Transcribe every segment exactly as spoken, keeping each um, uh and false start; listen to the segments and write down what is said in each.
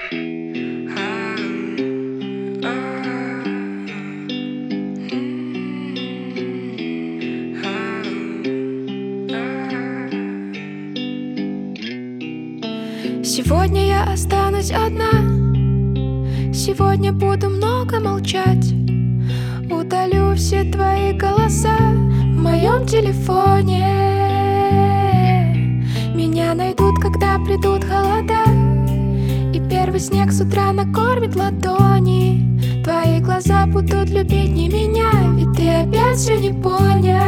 Сегодня я останусь одна. Сегодня буду много молчать. Удалю все твои голоса в моем телефоне. Меня найдут, когда придут холода, и первый снег с утра накормит ладони. Твои глаза будут любить не меня, ведь ты опять все не понял.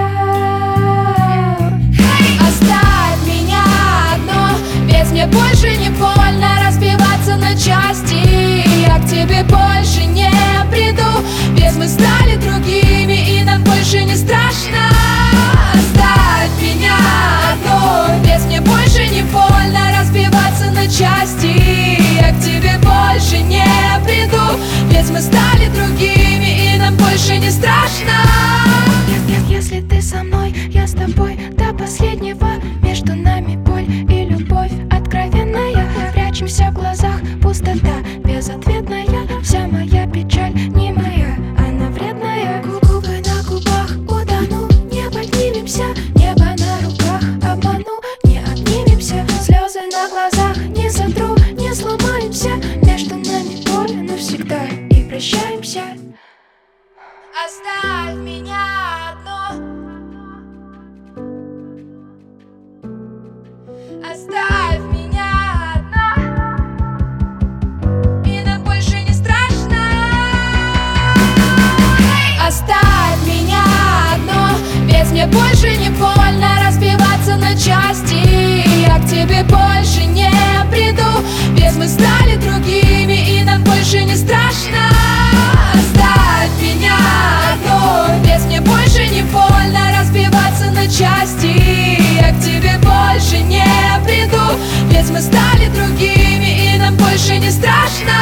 Оставь меня одну, ведь мне больше не больно разбиваться на части. Я к тебе больше не приду, ведь мы стали другими, и нам больше не страшно. Оставь меня одну, ведь мне больше не больно разбиваться на части. Я к тебе больше не приду, ведь мы стали другими, и нам больше не страшно. Нет, нет, если ты со мной, я с тобой до последнего. Между нами боль и любовь откровенная. Прячемся в глазах, пустота безответная. Вся моя печаль не моя, она вредная. Губы на губах утону, не поднимемся. Небо на руках обману, не обнимемся. Слезы на глазах не сотру, не сломаемся. Между нами боль навсегда, и прощаемся. Оставь меня одну. Оставь меня одну, и нам больше не страшно. Оставь меня одну, ведь мне больше не больно разбиваться на части. Я к тебе больше не приду, ведь мы стали другими, и нам больше не страшно. Оставь меня одну, ведь мне больше не больно разбиваться на части. Я к тебе больше не приду, ведь мы стали другими, и нам больше не страшно.